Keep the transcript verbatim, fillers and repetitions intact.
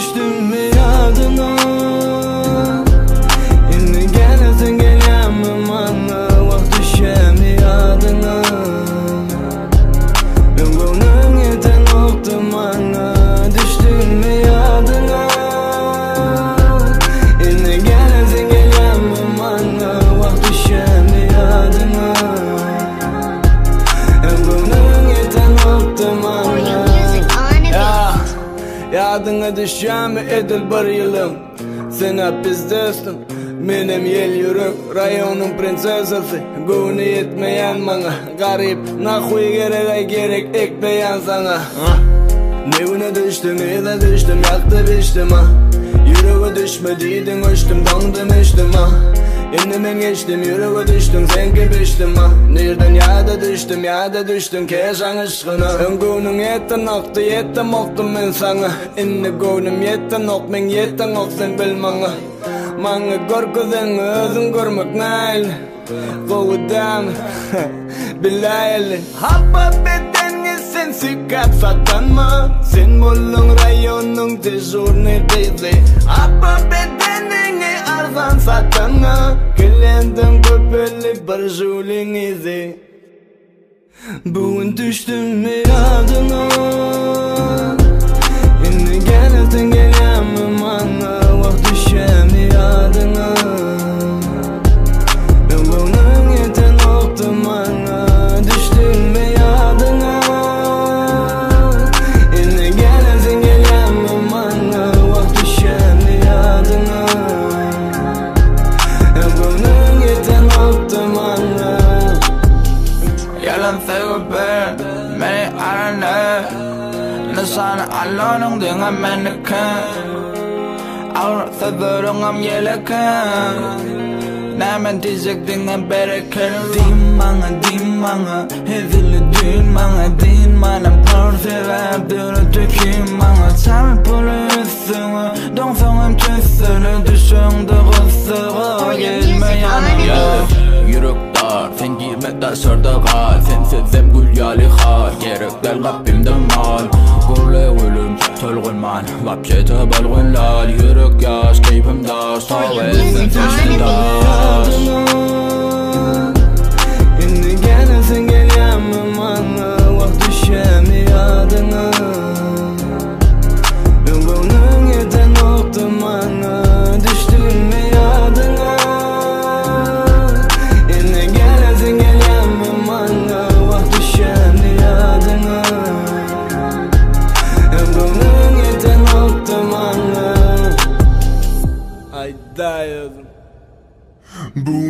düştüm mü yadına? Yine gelesin gelemem ana, vakt düşem yadına. Ben bunun yeten oktum ana, düştüm mü yadına? Yine gelesin gelemem ana, vakt düşem yadına. Ben bunun yeten oktum ana. Yadına düşem edil bir yılım, sen hep bizdesin. Benim yel yürek, rayonun prinsesası. Gönü yetmeyen bana, garip. Nahuy gerek gerek ekleyen sana. Nevine düştüm, ile düştüm, yaktı biçtim ha. Yüreğe düşmediydin, uçtum, dondum içtim ha. Şimdi ben geçtim, yüreğe düştüm, sen gibi ha. Nereden ya da düştüm, ya da düştüm, keşan ışkına. Ön gönüm yetten oktı, yetten oktum ben sana. Şimdi gönüm yetten ok, men yetten ok, sen bilmana. Manga korkudan özün görmek nail. Kovudan bilayli. Hapa bedeni sen sikat satanma. Sen bolun rayonun tezurni dedi. Hapa bedenini arzan satana. Kelendin köpeli bir julin izi. Bugün düştüm mü yadına? Yine gelesin gelemem ana, vakt düşem yadına. Ben bunun yeten oktum ana, düştüm mü yadına? Yine gelesin gelemem ana, vakt düşem yadına. Ben bunun yeten oktum ana. Yalan sevip beni arana. Sana alonong dengan menekan. Aurat seberangam yelakan. Naman tizak dengan berakan. Dimanga dimanga, hezili dimanga dimana perseva dulu tukimanga. Sampai polisi, dong sangam cesel düşün de kusura gelmeyen ya. Yürek dar, sen girme da sırda kal. Sen sezem gül yali hal, gerekler kalbimde mal. Gurle ölüm, tölgülman, vapşete balgınlar. Yürek yaş, keyfim dar, sağ ve sen seçtin dar. Yine gelesin gelemem ana, vakt düşem yadına. Ben bunun yeten oktum ana, düştüm mü yadına? Yine gelesin gelemem ana, vakt düşem yadına. Ben bunun yeten oktum ana. Ay dayım.